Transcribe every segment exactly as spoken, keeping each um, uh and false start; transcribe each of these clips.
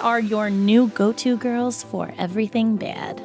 are your new go-to girls for everything bad.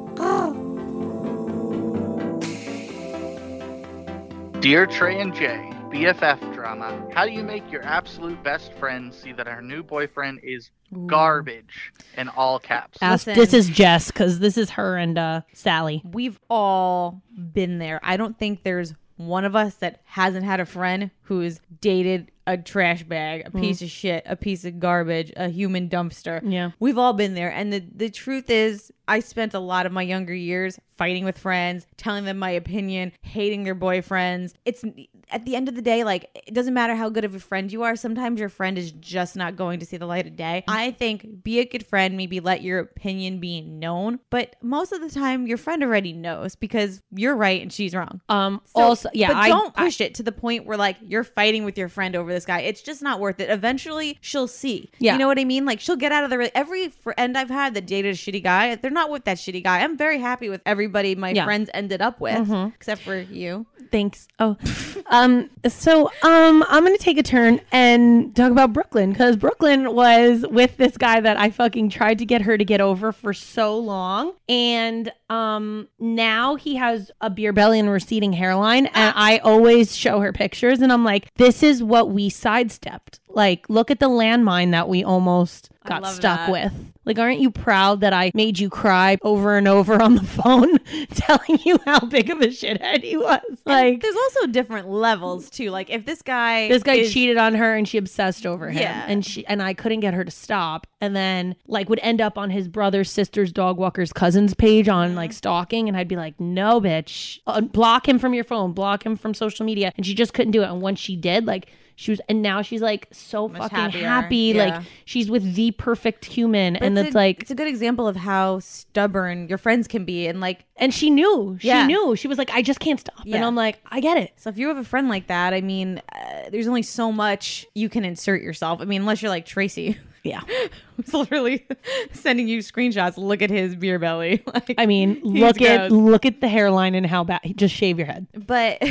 Dear Trey and Jay, B F F drama. How do you make your absolute best friend see that her new boyfriend is Ooh. garbage in all caps? Ask, this is Jess, because this is her and uh, Sally. We've all been there. I don't think there's one of us that hasn't had a friend who's dated a trash bag, a piece mm. of shit, a piece of garbage, a human dumpster. Yeah. We've all been there. And the, the truth is, I spent a lot of my younger years fighting with friends, telling them my opinion, hating their boyfriends. It's at the end of the day, like, it doesn't matter how good of a friend you are. Sometimes your friend is just not going to see the light of day. I think be a good friend, maybe let your opinion be known. But most of the time, your friend already knows because you're right and she's wrong. Um. So, also, yeah, but I don't push I, it to the point where like you're fighting with your friend over this guy. It's just not worth it. Eventually, she'll see. Yeah. You know what I mean? Like, she'll get out of the every friend I've had that dated a shitty guy. They're not with that shitty guy. I'm very happy with everybody my yeah. friends ended up with, mm-hmm. except for you. Thanks. Oh, um. So, um, I'm gonna take a turn and talk about Brooklyn, because Brooklyn was with this guy that I fucking tried to get her to get over for so long, and um, now he has a beer belly and a receding hairline, and I always show her pictures, and I'm like, this is what we sidestepped. Like, look at the landmine that we almost got stuck that. with. Like, aren't you proud that I made you cry over and over on the phone telling you how big of a shithead he was? Like, and there's also different levels too. Like, if this guy this guy is... cheated on her and she obsessed over him, yeah. and she and I couldn't get her to stop, and then like would end up on his brother's, sister's, dog walker's, cousin's page on like stalking, and I'd be like, no, bitch, uh, block him from your phone, block him from social media, and she just couldn't do it. And once she did, like. She was, and now she's like so Much fucking happier. happy. Yeah. Like, she's with the perfect human. But and it's it's a, like, it's a good example of how stubborn your friends can be. And like, and she knew, she yeah. knew, she was like, I just can't stop. Yeah. And I'm like, I get it. So if you have a friend like that, I mean, uh, there's only so much you can insert yourself. I mean, unless you're like Tracy. Yeah. Who's literally sending you screenshots. Look at his beer belly. Like, I mean, look at gross. look at the hairline and how bad. Just shave your head. But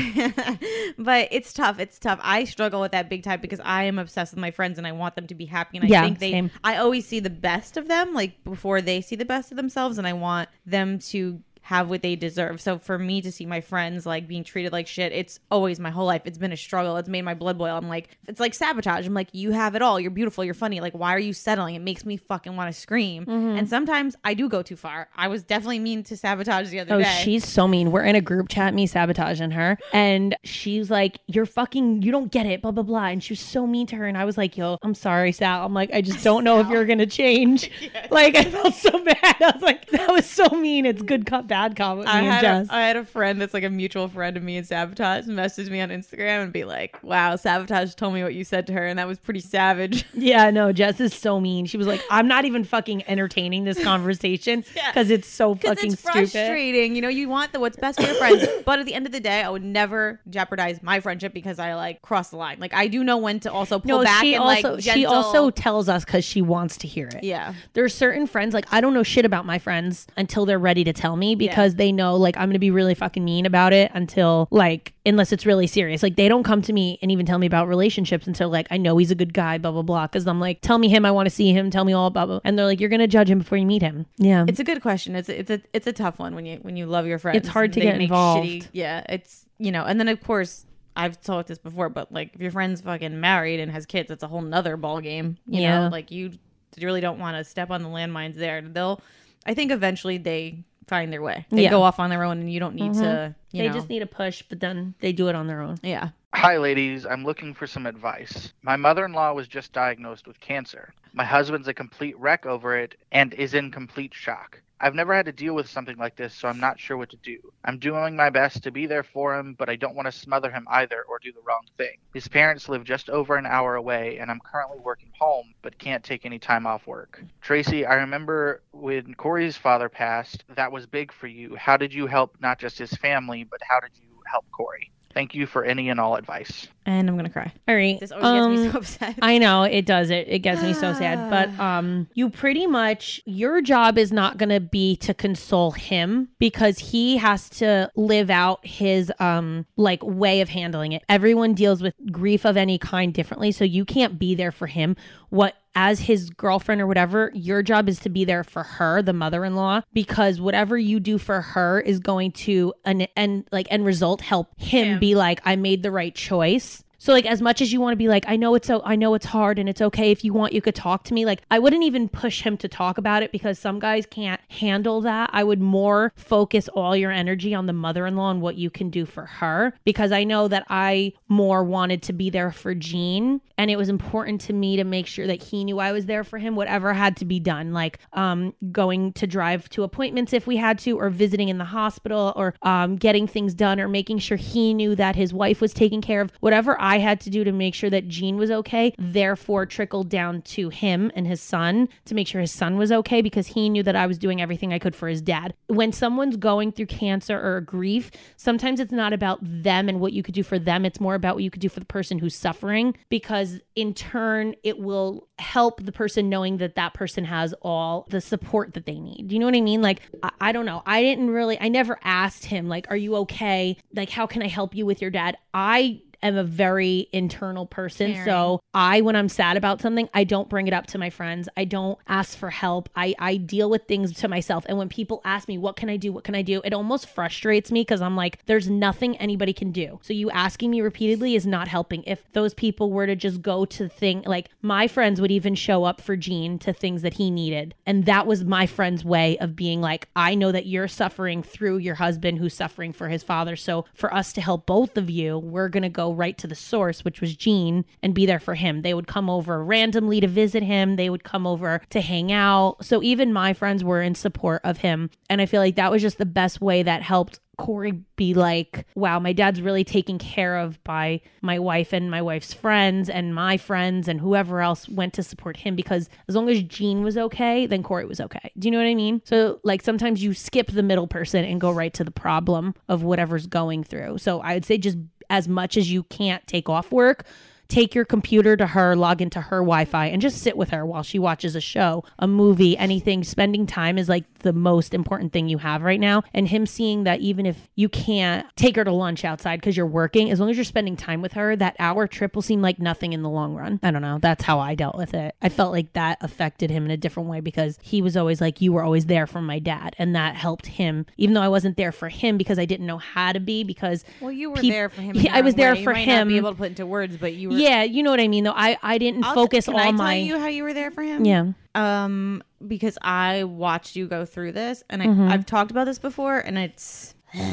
but it's tough. It's tough. I struggle with that big time because I am obsessed with my friends and I want them to be happy. And I yeah, think they same. I always see the best of them, like before they see the best of themselves, and I want them to have what they deserve. So for me to see my friends like being treated like shit, it's always my whole life. It's been a struggle. It's made my blood boil. I'm like, it's like sabotage. I'm like, you have it all. You're beautiful. You're funny. Like, why are you settling? It makes me fucking want to scream. Mm-hmm. And sometimes I do go too far. I was definitely mean to Sabotage the other oh, day. Oh, she's so mean. We're in a group chat, me, Sabotage, and her. And she's like, you're fucking, you don't get it, blah, blah, blah. And she was so mean to her. And I was like, yo, I'm sorry, Sal. I'm like, I just don't know if you're going to change. Yes. Like, I felt so bad. I was like, that was so mean. It's good cop, bad cop with me I and had Jess. A, I had a friend that's like a mutual friend of me and Sabotage message me on Instagram and be like, wow, Sabotage told me what you said to her. And that was pretty savage. Yeah, no, Jess is so mean. She was like, I'm not even fucking entertaining this conversation because yeah. it's so fucking it's stupid. Frustrating. You know, you want the what's best for your friends. But at the end of the day, I would never jeopardize my friendship because I like cross the line. Like, I do know when to also pull no, back she and also, like she gentle... also tells us because she wants to hear it. Yeah. There are certain friends, like, I don't know shit about my friends until they're ready to tell me because yeah. they know, like, I'm going to be really fucking mean about it until, like, unless it's really serious. Like, they don't come to me and even tell me about relationships until, like, I know he's a good guy, blah, blah, blah. Because I'm like, tell me him. I want to see him. Tell me all about him. And they're like, you're going to judge him before you meet him. Yeah. It's a good question. It's a, it's a, it's a tough one when you, when you love your friends. It's hard to get involved. Shitty, yeah. It's, you know, and then of course, I've talked this before, but like if your friend's fucking married and has kids, it's a whole nother ball game. You yeah. know, like you really don't want to step on the landmines there. They'll, I think eventually they find their way. They yeah. go off on their own and you don't need mm-hmm. to, you they know. just need a push, but then they do it on their own. Yeah. Hi, ladies. I'm looking for some advice. My mother-in-law was just diagnosed with cancer. My husband's a complete wreck over it and is in complete shock. I've never had to deal with something like this, so I'm not sure what to do. I'm doing my best to be there for him, but I don't want to smother him either or do the wrong thing. His parents live just over an hour away, and I'm currently working home, but can't take any time off work. Tracy, I remember when Corey's father passed, that was big for you. How did you help not just his family, but how did you help Corey? Thank you for any and all advice. And I'm going to cry. All right. This always um, gets me so upset. I know it does. It it gets me so sad. But um, you pretty much, your job is not going to be to console him because he has to live out his um like way of handling it. Everyone deals with grief of any kind differently. So you can't be there for him. What as his girlfriend or whatever, your job is to be there for her, the mother-in-law, because whatever you do for her is going to an end, like end result, help him Him. be like, I made the right choice. So like as much as you want to be like, I know it's so I know it's hard and it's okay if you want, you could talk to me. Like I wouldn't even push him to talk about it because some guys can't handle that. I would more focus all your energy on the mother-in-law and what you can do for her, because I know that I more wanted to be there for Gene, and it was important to me to make sure that he knew I was there for him, whatever had to be done, like um, going to drive to appointments if we had to, or visiting in the hospital, or um, getting things done, or making sure he knew that his wife was taken care of. Whatever I had to do to make sure that Gene was okay, therefore trickled down to him and his son to make sure his son was okay, because he knew that I was doing everything I could for his dad. When someone's going through cancer or grief, sometimes it's not about them and what you could do for them. It's more about what you could do for the person who's suffering, because in turn, it will help the person knowing that that person has all the support that they need. Do you know what I mean? Like, I, I don't know. I didn't really, I never asked him, like, are you okay? Like, how can I help you with your dad? I am a very internal person. Caring. So I, when I'm sad about something, I don't bring it up to my friends. I don't ask for help. I, I deal with things to myself. And when people ask me, what can I do? What can I do? It almost frustrates me because I'm like, there's nothing anybody can do. So you asking me repeatedly is not helping. If those people were to just go to thing, like my friends would even show up for Gene to things that he needed. And that was my friend's way of being like, I know that you're suffering through your husband who's suffering for his father. So for us to help both of you, we're going to go right to the source, which was Gene, and be there for him. They would come over randomly to visit him. They would come over to hang out. So even my friends were in support of him. And I feel like that was just the best way that helped Corey be like, wow, my dad's really taken care of by my wife and my wife's friends and my friends and whoever else went to support him, because as long as Gene was okay, then Corey was okay. Do you know what I mean? So like sometimes you skip the middle person and go right to the problem of whatever's going through. So I would say just as much as you can't take off work, take your computer to her, log into her Wi-Fi, and just sit with her while she watches a show, a movie, anything. Spending time is like the most important thing you have right now. And him seeing that even if you can't take her to lunch outside because you're working, as long as you're spending time with her, that hour trip will seem like nothing in the long run. I don't know. That's how I dealt with it. I felt like that affected him in a different way because he was always like, you were always there for my dad. And that helped him, even though I wasn't there for him because I didn't know how to be, because Well, you were peop- there for him. Yeah, I was there for you might him. Not be able to put into words, but you were. Yeah, you know what I mean, though. I, I didn't I'll focus t- all can I my... tell you how you were there for him? Yeah. Um, because I watched you go through this, and I, Mhm. I've talked about this before, and it's...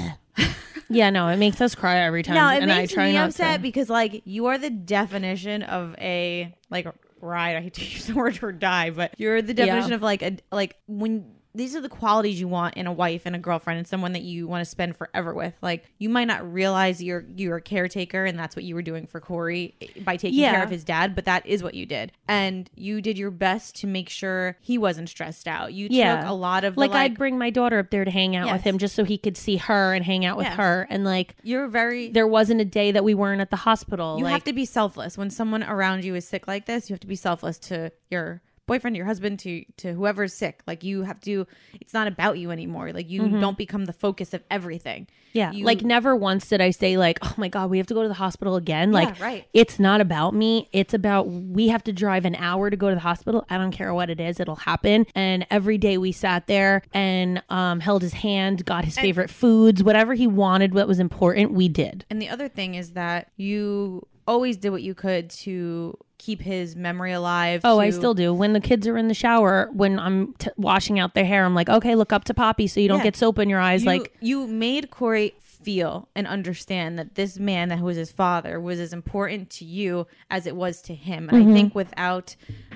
Yeah, no, it makes us cry every time. No, it and makes I try me not upset to. because, like, you are the definition of a, like, ride. I hate to use the word or die, but you're the definition Yeah. of, like, a like when... These are the qualities you want in a wife and a girlfriend and someone that you want to spend forever with. Like, you might not realize you're you're a caretaker and that's what you were doing for Corey by taking Yeah. care of his dad, but that is what you did. And you did your best to make sure he wasn't stressed out. You Yeah. took a lot of the, Like, like, I'd bring my daughter up there to hang out with Yes. him just so he could see her and hang out with Yes. her. And, like, you're very... there wasn't a day that we weren't at the hospital. You like, have to be selfless. When someone around you is sick like this, you have to be selfless to your boyfriend, your husband, to to whoever's sick. Like, you have to, it's not about you anymore. Like, you Mhm. don't become the focus of everything. Yeah. You- Like, never once did I say, like, oh my God, we have to go to the hospital again. Yeah, Like, right. it's not about me. It's about, we have to drive an hour to go to the hospital. I don't care what it is. It'll happen. And every day we sat there and um, held his hand, got his favorite foods, whatever he wanted, what was important, we did. And the other thing is that you always did what you could to keep his memory alive. Oh, to- I still do. When the kids are in the shower, when I'm t- washing out their hair, I'm like, okay, look up to Poppy so you don't Yeah. get soap in your eyes. You, like, you made Corey feel and understand that this man that was his father was as important to you as it was to him. And Mm-hmm. I think without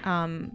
um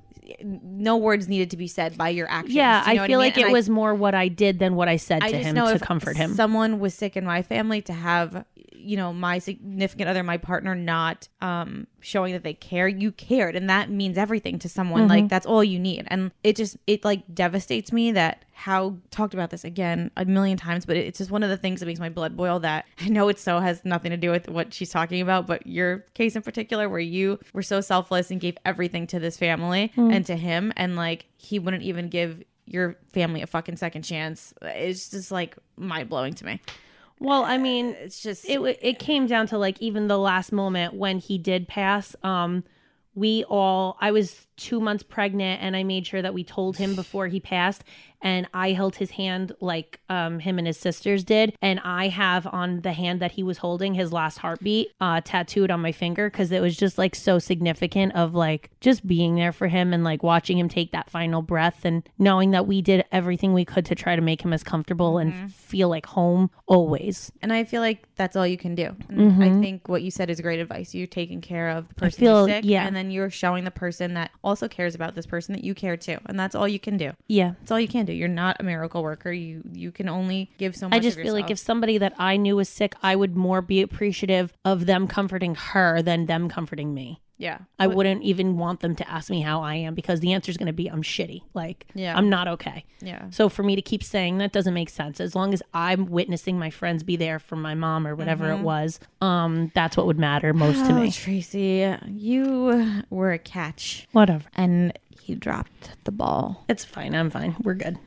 no words needed to be said by your actions. yeah, Do you know I what feel mean? like And it I- was more what I did than what I said I to just him know to if comfort him. someone was sick in my family, to have, you know, my significant other, my partner, not um showing that they care, you cared, and that means everything to someone. Mm-hmm. Like, that's all you need. And it just, it like devastates me that how talked about this again a million times, but it's just one of the things that makes my blood boil, that I know it so has nothing to do with what she's talking about, but your case in particular, where you were so selfless and gave everything to this family Mm. and to him, and like he wouldn't even give your family a fucking second chance. It's just like mind blowing to me. Well, I mean, It's just it w- it came down to, like, even the last moment when he did pass, um we all, I was two months pregnant and I made sure that we told him before he passed, and I held his hand like um, him and his sisters did. And I have on the hand that he was holding his last heartbeat uh, tattooed on my finger, because it was just like so significant of like just being there for him and like watching him take that final breath and knowing that we did everything we could to try to make him as comfortable mm-hmm. and feel like home always. And I feel like that's all you can do. And mm-hmm. I think what you said is great advice. You're taking care of the person I feel, who's sick, yeah. and then you're showing the person that also cares about this person that you care too. And that's all you can do. Yeah. That's all you can do. You're not a miracle worker. You you can only give so much. I just feel like if somebody that I knew was sick, I would more be appreciative of them comforting her than them comforting me. Yeah. I wouldn't even want them to ask me how I am, because the answer is going to be I'm shitty. Like, yeah. I'm not okay. Yeah. So for me to keep saying that doesn't make sense. As long as I'm witnessing my friends be there for my mom or whatever mm-hmm. it was, um, that's what would matter most oh, to me. Tracy, you were a catch. Whatever. And he dropped the ball. It's fine. I'm fine. We're good.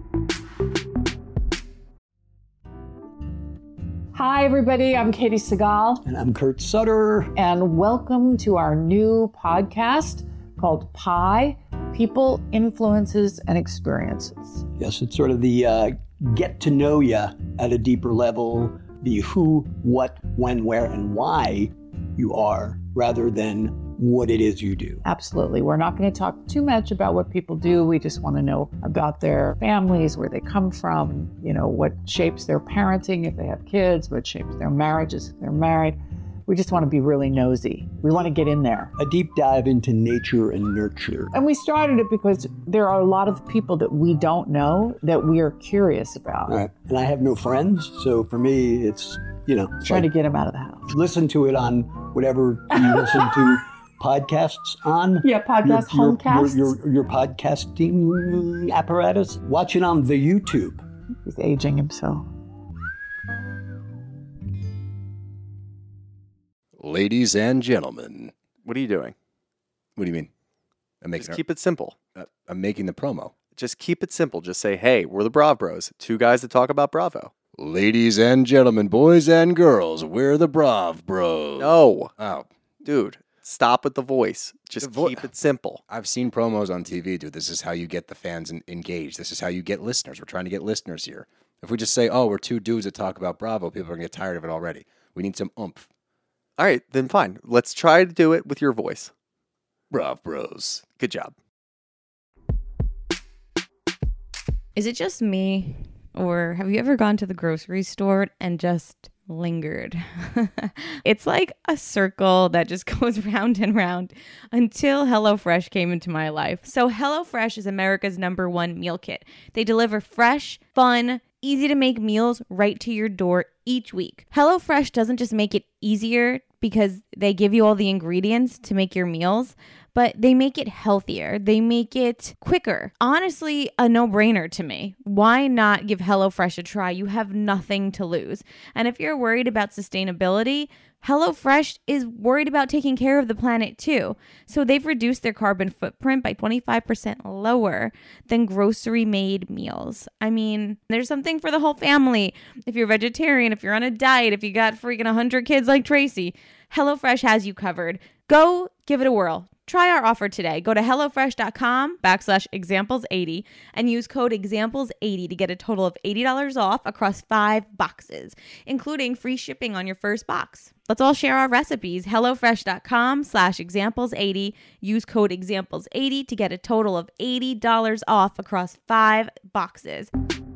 Hi, everybody. I'm Katie Segal. And I'm Kurt Sutter. And welcome to our new podcast called Pi, People, Influences, and Experiences. Yes, it's sort of the uh, get to know you at a deeper level, the who, what, when, where, and why you are, rather than what it is you do. Absolutely. We're not going to talk too much about what people do. We just want to know about their families, where they come from, you know, what shapes their parenting if they have kids, what shapes their marriages if they're married. We just want to be really nosy. We want to get in there. A deep dive into nature and nurture. And we started it because there are a lot of people that we don't know that we are curious about. All right. And I have no friends, so for me, it's, you know. Trying like, to get them out of the house. Listen to it on whatever you listen to podcasts on. Yeah, podcast, your, your, homecasts. Your, your, your podcasting apparatus. Watch it on the YouTube. He's aging himself. Ladies and gentlemen. What are you doing? What do you mean? I'm making Just a, keep it simple. uh, I'm making the promo. Just keep it simple. Just say, hey, we're the Brav Bros. Two guys that talk about Bravo. Ladies and gentlemen, boys and girls, we're the Brav Bros. No. Oh. Dude, stop with the voice. Just The vo- keep it simple. I've seen promos on T V, dude. This is how you get the fans en- engaged. This is how you get listeners. We're trying to get listeners here. If we just say, oh, we're two dudes that talk about Bravo, people are going to get tired of it already. We need some oomph. All right, then fine. Let's try to do it with your voice. Brav Bros. Good job. Is it just me, or have you ever gone to the grocery store and just lingered? It's like a circle that just goes round and round until HelloFresh came into my life. So HelloFresh is America's number one meal kit. They deliver fresh, fun, easy to make meals right to your door each week. HelloFresh doesn't just make it easier because they give you all the ingredients to make your meals, but they make it healthier. They make it quicker. Honestly, a no-brainer to me. Why not give HelloFresh a try? You have nothing to lose. And if you're worried about sustainability, HelloFresh is worried about taking care of the planet too. So they've reduced their carbon footprint by twenty-five percent lower than grocery-made meals. I mean, there's something for the whole family. If you're vegetarian, if you're on a diet, if you got freaking one hundred kids like Tracy, HelloFresh has you covered. Go give it a whirl. Try our offer today. Go to HelloFresh.com backslash examples 80 and use code examples eighty to get a total of eighty dollars off across five boxes, including free shipping on your first box. Let's all share our recipes. HelloFresh.com slash examples 80. Use code examples 80 to get a total of eighty dollars off across five boxes.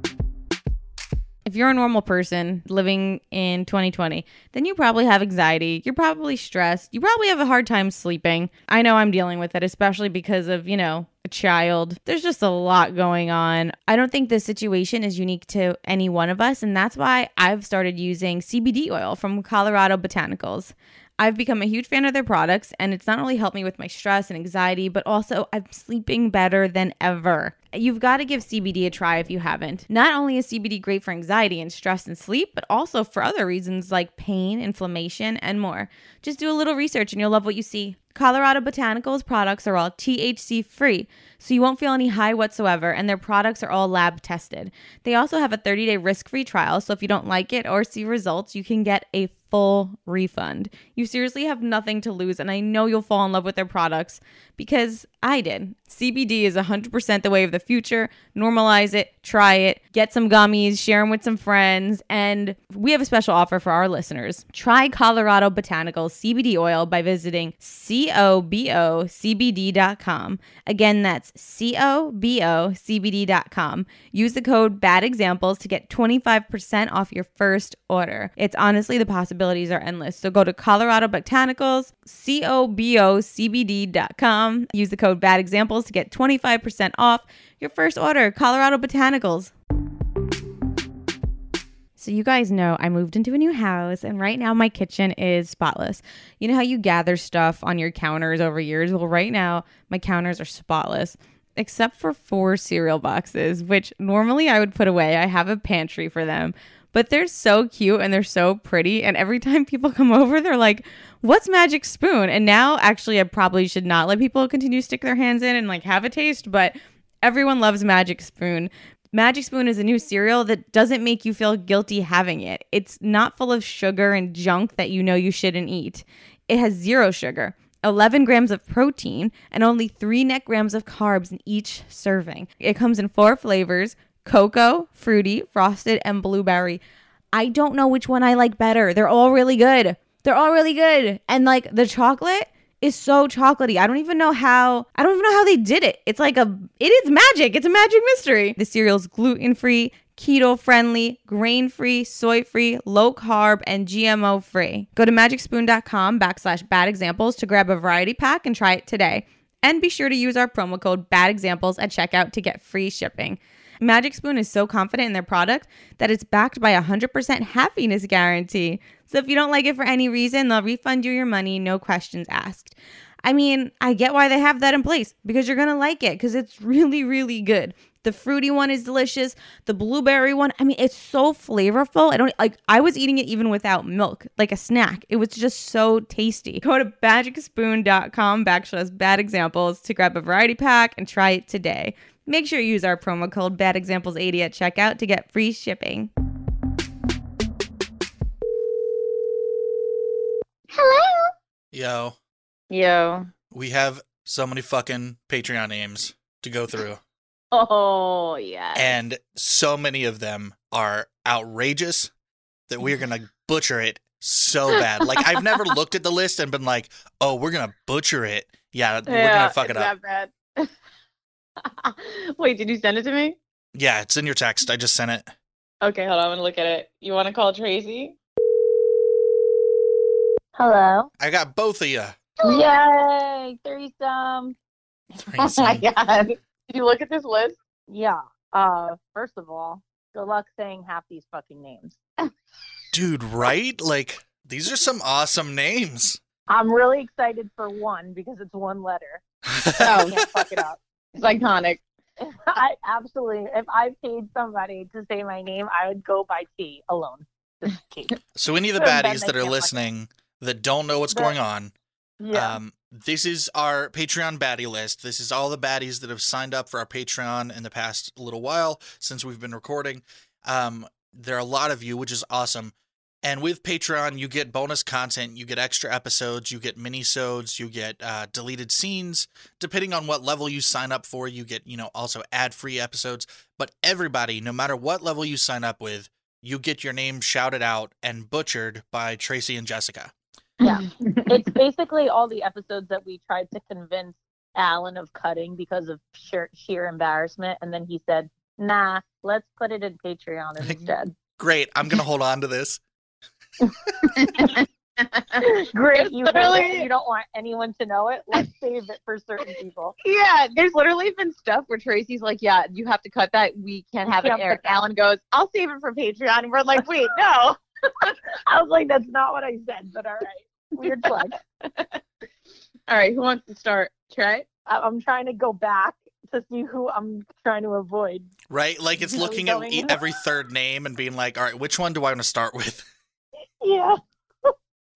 If you're a normal person living in twenty twenty, then you probably have anxiety. You're probably stressed. You probably have a hard time sleeping. I know I'm dealing with it, especially because of, you know, a child. There's just a lot going on. I don't think this situation is unique to any one of us, and that's why I've started using C B D oil from Colorado Botanicals. I've become a huge fan of their products, and it's not only helped me with my stress and anxiety, but also I'm sleeping better than ever. You've got to give C B D a try if you haven't. Not only is C B D great for anxiety and stress and sleep, but also for other reasons like pain, inflammation, and more. Just do a little research and you'll love what you see. Colorado Botanicals products are all T H C free, so you won't feel any high whatsoever, and their products are all lab tested. They also have a thirty-day risk-free trial, so if you don't like it or see results, you can get a full refund. You seriously have nothing to lose, and I know you'll fall in love with their products because I did. C B D is one hundred percent the way of the future. Normalize it, try it, get some gummies, share them with some friends, and we have a special offer for our listeners. Try Colorado Botanicals C B D oil by visiting C O B O C B D dot com. Again, that's C O B O C B D dot com. Use the code Bad Examples to get twenty-five percent off your first order. It's honestly, the possibilities are endless. So go to Colorado Botanicals, C O B O C B D dot com. Use the code Bad Examples to get twenty-five percent off your first order. Colorado Botanicals. So you guys know I moved into a new house, and right now my kitchen is spotless. You know how you gather stuff on your counters over years? Well, right now my counters are spotless, except for four cereal boxes, which normally I would put away. I have a pantry for them, but they're so cute and they're so pretty. And every time people come over, they're like, what's Magic Spoon? And now actually I probably should not let people continue to stick their hands in and like have a taste, but everyone loves Magic Spoon. Magic Spoon is a new cereal that doesn't make you feel guilty having it. It's not full of sugar and junk that you know you shouldn't eat. It has zero sugar, eleven grams of protein, and only three net grams of carbs in each serving. It comes in four flavors: cocoa, fruity, frosted, and blueberry. I don't know which one I like better. They're all really good. They're all really good. And like the chocolate is so chocolatey. I don't even know how, I don't even know how they did it. It's like a, it is magic. It's a magic mystery. The cereal's gluten-free, keto-friendly, grain-free, soy-free, low-carb, and G M O-free. Go to magicspoon.com backslash bad examples to grab a variety pack and try it today. And be sure to use our promo code bad examples at checkout to get free shipping. Magic Spoon is so confident in their product that it's backed by a one hundred percent happiness guarantee. So if you don't like it for any reason, they'll refund you your money, no questions asked. I mean, I get why they have that in place, because you're going to like it, because it's really, really good. The fruity one is delicious. The blueberry one, I mean, it's so flavorful. I don't like, I was eating it even without milk, like a snack. It was just so tasty. Go to magicspoon.com backslash bad examples to grab a variety pack and try it today. Make sure you use our promo code bad examples eighty at checkout to get free shipping. Hello. Yo, Yo. we have so many fucking Patreon names to go through, Oh, yeah. and so many of them are outrageous that we're gonna butcher it so bad. Like, I've never looked at the list and been like, "Oh, we're gonna butcher it." Yeah, we're gonna fuck it up. That bad. Wait, did you send it to me? Yeah, it's in your text. I just sent it. Okay, hold on. I'm gonna look at it. You want to call Tracy? Hello. I got both of you. Yay! Threesome. Oh my god. Did you look at this list? Yeah. Uh, first of all, good luck saying half these fucking names. Dude, right? Like, these are some awesome names. I'm really excited for one because it's one letter. Oh, I can't fuck it up. it's iconic. I absolutely, if I paid somebody to say my name, I would go by T alone. Just T. So any of the Then baddies they that are can't fuck it. listening that don't know what's The- going on, Yeah. um, this is our Patreon baddie list. This is all the baddies that have signed up for our Patreon in the past little while since we've been recording. Um, there are a lot of you, which is awesome. And with Patreon, you get bonus content, you get extra episodes, you get mini-sodes, you get uh, deleted scenes. Depending on what level you sign up for, you get, you know, also ad-free episodes. But everybody, no matter what level you sign up with, you get your name shouted out and butchered by Tracy and Jessica. Yeah. It's basically all the episodes that we tried to convince Alan of cutting because of sheer, sheer embarrassment. And then he said, nah, let's put it in Patreon instead. Great, I'm going to hold on to this. Great. You, Literally- you don't want anyone to know it. Let's save it for certain people. Yeah, there's literally been stuff where Tracy's like, yeah, you have to cut that. We can't have can't it aired. put that. Alan goes, I'll save it for Patreon. And we're like, wait, no. I was like, that's not what I said, but all right. Weird flag. All right, who wants to start? Trey? I- I'm trying to go back to see who I'm trying to avoid. Right? Like it's Really looking at going e- in. every third name and being like, all right, which one do I want to start with? Yeah.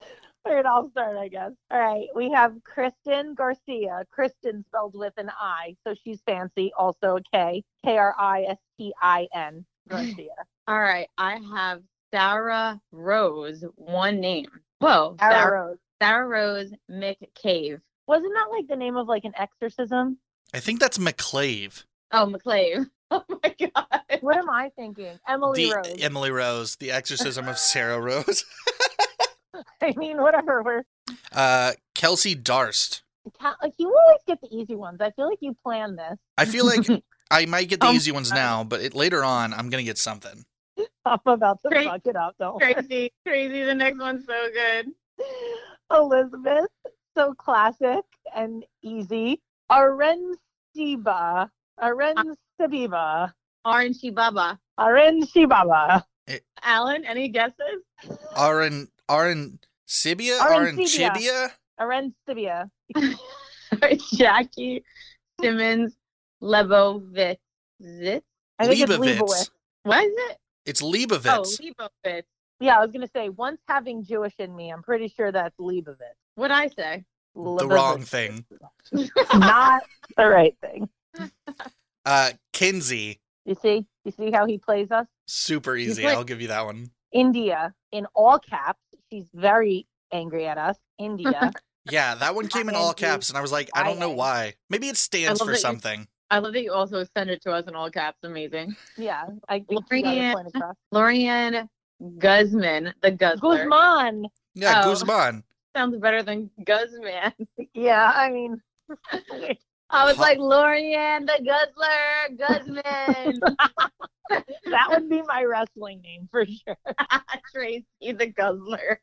All right, I'll start, I guess. All right, we have Kristen Garcia. Kristen spelled with an I, so she's fancy. Also a K. K R I S T I N. Garcia. All right, I have Sarah Rose, one name. Whoa, Sarah Sarah, Rose. Sarah Rose McCave. Wasn't that like the name of like an exorcism? I think that's McClave. Oh, McClave. Oh my God. What am I thinking? Emily The Rose. Emily Rose, The Exorcism of Sarah Rose. I mean, whatever. We're Uh, Kelsey Darst. like you always get the easy ones. I feel like you planned this. I feel like I might get the Um, easy ones now, but it, later on, I'm gonna get something. I'm about to Great. fuck it up. Don't worry. Crazy, crazy. The next one's so good. Elizabeth, so classic and easy. Arenciba. Arenciba. Orange Baba. Arenciba. Alan, any guesses? Aran Aran Sibia? Aran Arancibia. Chibia? Arencibia. Jackie Simmons Lebovitz. Zit? I think it's Leibovitz. Leibowitz. What is it? It's Oh, Leibovitz. Leibovitz. Yeah, I was gonna say once having Jewish in me, I'm pretty sure that's Leibovitz. What'd I say? The wrong thing. Not the right thing. Uh, Kinsey. You see? You see how he plays us? Super easy. like- I'll give you that one. India in all caps. She's very angry at us. India. Yeah, that one came in all caps, and I was like, I don't know why. Maybe it stands love for that you- something. I love that you also send it to us in all caps. Amazing. Yeah, I think she got her point across. Lorian Guzman, the Guzzler. Guzman. Yeah, Oh. Guzman. Sounds better than Guzman. Yeah, I mean, I was like, Lorian the Guzzler, Guzman. that would be my wrestling name for sure. Tracy the Guzzler.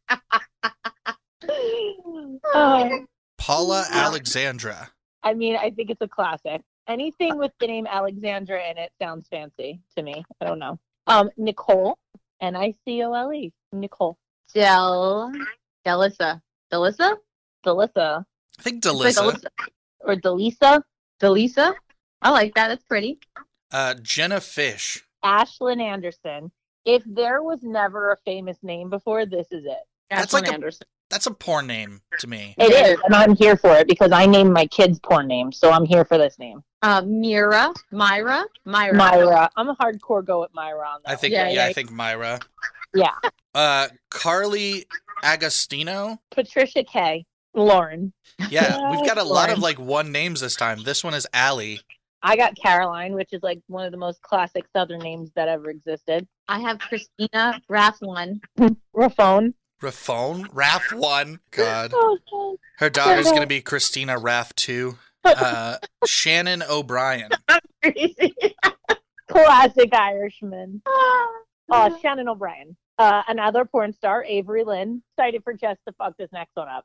Oh, Paula Alexandra. I mean, I think it's a classic. Anything with the name Alexandra in it sounds fancy to me. I don't know. Um, Nicole, N I C O L E, Nicole. Del, Delissa. Delissa? Delissa. I think It's like Delissa. Alyssa. Or Delisa. Delisa? I like that. That's pretty. Uh, Jenna Fish. Ashlyn Anderson. If there was never a famous name before, this is it. That's Ashlyn like a- Anderson. That's a porn name to me. It is, and I'm here for it because I named my kids porn names, so I'm here for this name. Uh, Mira. Myra. Myra. Myra. I'm a hardcore go at Myra on that. I think, Yeah, yeah, yeah. I think Myra. Yeah. Uh, Carly Agostino. Patricia K. Lauren. Yeah, we've got a lot of Lauren. like one names this time. This one is Allie. I got Caroline, which is like one of the most classic Southern names that ever existed. I have Christina Rathwan. Rafone. Rafone? Raph one. God. Oh, Her daughter's gonna be Christina Raff two. Uh, Shannon O'Brien. Crazy. classic Irishman. Oh, Shannon O'Brien. Uh, another porn star, Avery Lynn. Excited for Jess to fuck this next one up.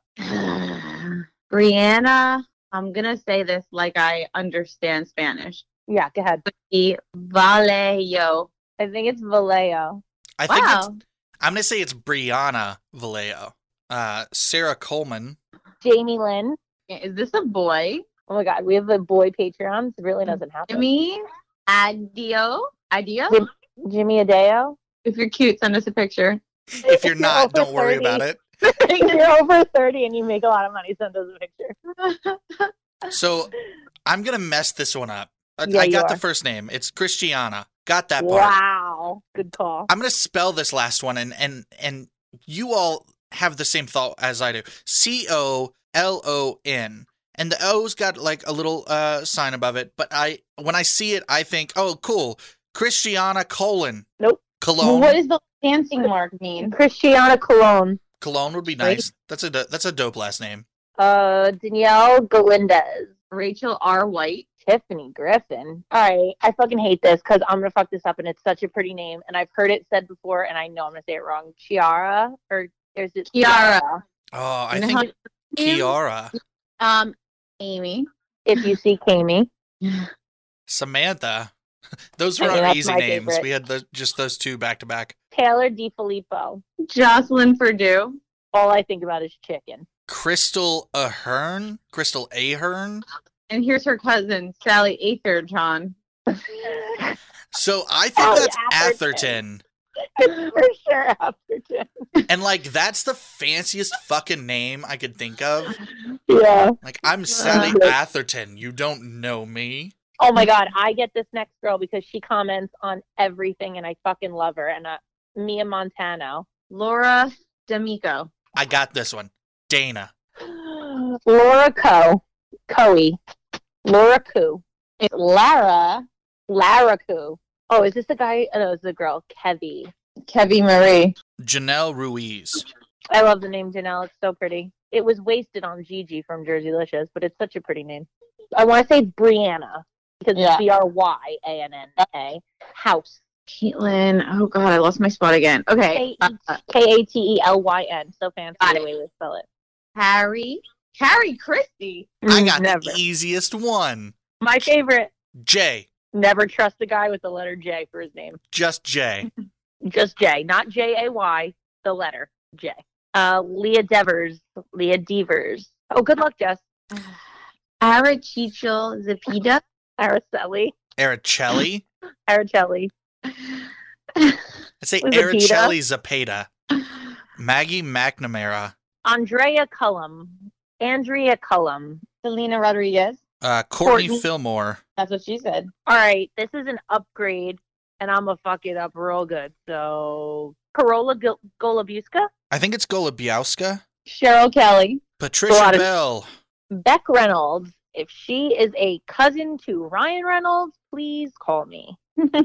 Brianna. I'm gonna say this like I understand Spanish. Yeah, go ahead. The Vallejo. I think it's Vallejo. I think it's, Wow. I'm gonna say it's Brianna Vallejo. Uh, Sarah Coleman. Jamie Lynn. Is this a boy? Oh my God, we have a boy Patreon. It really doesn't happen. Jimmy Adio. Adio. Jim- Jimmy Adeo. If you're cute, send us a picture. If you're not, over don't worry thirty. about it. If you're over thirty and you make a lot of money, send us a picture. So I'm gonna mess this one up. I, Yeah, I you got the are. first name. It's Christiana. Got that part. Wow. Good call. I'm gonna spell this last one, and and and you all have the same thought as I do. C O L O N, and the O's got like a little uh sign above it. But I, when I see it, I think, oh, cool, Christiana colon. Nope. Cologne. What does the dancing mark mean? Christiana Colon. Cologne would be nice. That's a do- that's a dope last name. Uh, Danielle Galindez. Rachel R. White. Tiffany Griffin. All right. I fucking hate this because I'm going to fuck this up and it's such a pretty name. And I've heard it said before and I know I'm going to say it wrong. Chiara? Or is it Kiara. Oh, I You know think how- Kiara, Um, Amy. If you see Kami. Samantha. Those I were mean, our that's easy my names. favorite. We had the, just those two back to back. Taylor DiFilippo. Jocelyn Purdue. All I think about is chicken. Crystal Ahern. Crystal Ahern. And here's her cousin, Sally Atherton. So I think Sally that's Atherton. Atherton. It's for sure Atherton. And like that's the fanciest fucking name I could think of. Yeah. Like I'm Sally Atherton. You don't know me. Oh my god, I get this next girl because she comments on everything and I fucking love her. And uh, Mia Montano. Laura D'Amico. I got this one. Dana. Laura Co. Coe. Laura Koo. It's Lara. Lara Koo. Oh, is this the guy? Oh, no, it's the girl. Kevy. Kevy Marie. Janelle Ruiz. I love the name Janelle. It's so pretty. It was wasted on Gigi from Jerseylicious, but it's such a pretty name. I want to say Brianna because Yeah. it's B R Y A N N A. House. Caitlin. Oh god, I lost my spot again. Okay. Uh, K A T E L Y N. So fancy Got the it. way we spell it. Harry. Harry Christie. I got Never. the easiest one. My favorite. J. Never trust a guy with the letter J for his name. Just J. Just J, not J A Y, the letter J. Uh, Leah Devers. Leah Devers. Oh, good luck, Jess. Arachichel Zapita. Araceli. Aracelli. Aracelli. I say Zapita. Aracelli Zapata. Maggie McNamara. Andrea Cullum. Andrea Cullum. Selena Rodriguez. Uh, Courtney, Courtney. Fillmore. That's what she said. All right, this is an upgrade, and I'm going to fuck it up real good. So, Carola Gol- Golubiuska. I think it's Golubiowska. Cheryl Kelly. Patricia lot of- Bell. Beck Reynolds. If she is a cousin to Ryan Reynolds, please call me.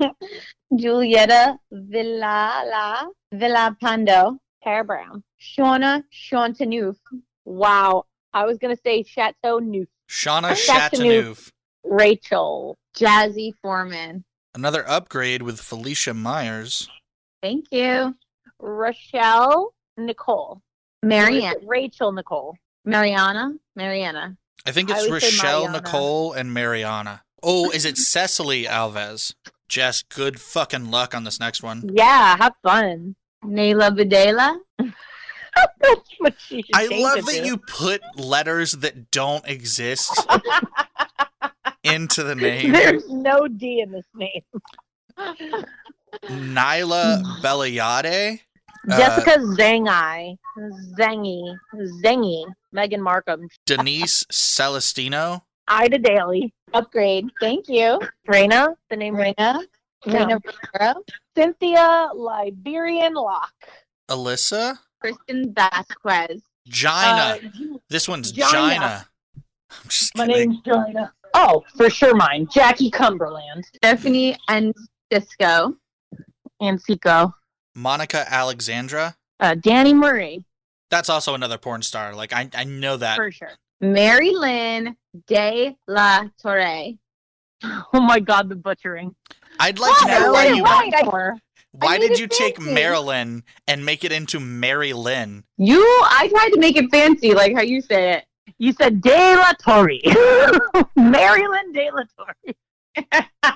Julieta Villala. Villapando. Tara Brown. Shauna Chantanoof. Wow. I was going to say Chateau Neuf. Shauna Chateauneuf. Chateauneuf. Rachel. Jazzy Foreman. Another upgrade with Felicia Myers. Thank you. Rochelle Nicole. Marianne. Rachel Nicole. Mariana. Mariana. I think I it's would say Rochelle, Mariana. Nicole, and Mariana. Oh, is it Cecily Alves? Jess, good fucking luck on this next one. Yeah, have fun. Nayla Videla. That's what she should I change love it that to. you put letters that don't exist into the name. There's no D in this name. Nyla Belayade. Uh, Jessica Zangi. Zengy. Zengy. Megan Markham. Denise Celestino. Ida Daly. Upgrade. Thank you. Raina. The name Raina. No. Raina Rivero. Cynthia Liberian Locke. Alyssa. Kristen Vasquez. Gina. Uh, this one's Gina. Gina. I'm just My kidding. name's Gina. Oh, for sure mine. Jackie Cumberland. Stephanie and Cisco. And Seco. Monica Alexandra. Uh, Danny Murray. That's also another porn star. Like, I, I know that. For sure. Mary Lynn De La Torre. Oh my god, the butchering. I'd like to know why you. right. I, Why I did made you it take fancy. Marilyn and make it into Mary Lynn? You, I tried to make it fancy, like how you say it. you said De La Torre. Marilyn De La Torre.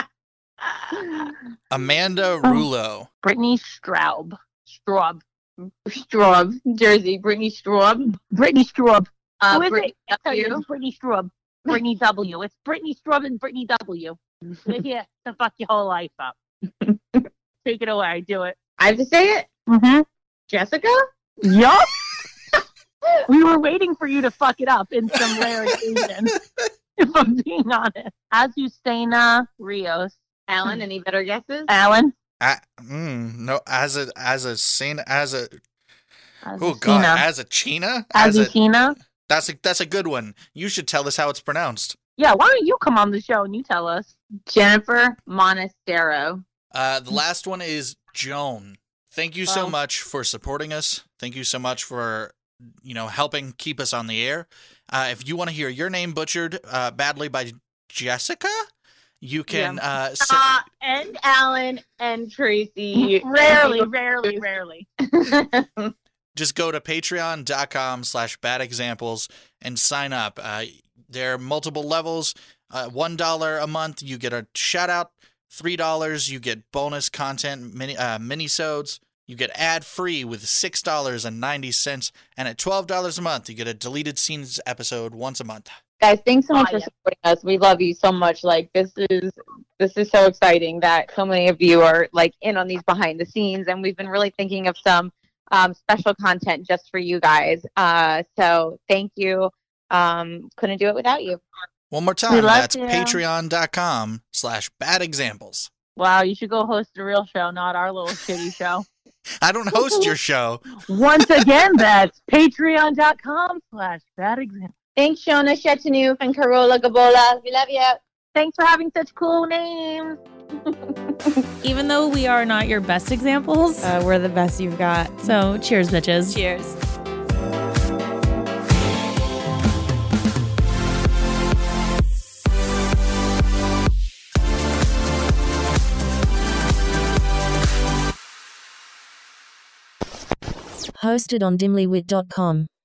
Amanda Oh. Rulo. Brittany Straub. Straub. Straub, Jersey, Brittany Straub. Brittany Straub. Uh, Who is Brittany it? I'll tell you, W. it's Brittany Straub. Brittany W. It's Brittany Straub and Brittany W. We're here to fuck your whole life up. Take it away. Do it. I have to say it. Mm-hmm. Jessica? Yup. We were waiting for you to fuck it up in some rare occasion, if I'm being honest. Azucena Rios. Alan, any better guesses? Alan. A- mm, no, as a as a scene as a oh god Azucena. as a China as a Azucena. that's a that's a good one. You should tell us how it's pronounced. Yeah, why don't you come on the show and you tell us? Jennifer Monastero. Uh, the last one is Joan. Thank you so Wow. much for supporting us. Thank you so much for you know helping keep us on the air. Uh, if you want to hear your name butchered uh, badly by Jessica, you can uh, s- Uh, and Alan and Tracy. Rarely, rarely, rarely. just go to patreon.com slash bad examples and sign up. Uh, there are multiple levels. Uh, one dollar a month, you get a shout out. three dollars, you get bonus content, mini uh, mini-sodes. You get ad-free with six dollars and ninety cents. And at twelve dollars a month, you get a deleted scenes episode once a month. Guys, thanks so much Oh, for yeah. supporting us. We love you so much. Like this is this is so exciting that so many of you are like in on these behind the scenes, and we've been really thinking of some um, special content just for you guys. Uh, so thank you. Um, couldn't do it without you. One more We time, love that's you. patreon.com slash bad examples. Wow, you should go host a real show, not our little shitty show. I don't host your show. Once again, that's patreon.com slash bad example. Thanks, Shona Chetanouf and Carola Gabola. We love you. Thanks for having such cool names. Even though we are not your best examples. Uh, we're the best you've got. So cheers, bitches. Cheers. Hosted on dimlywit dot com.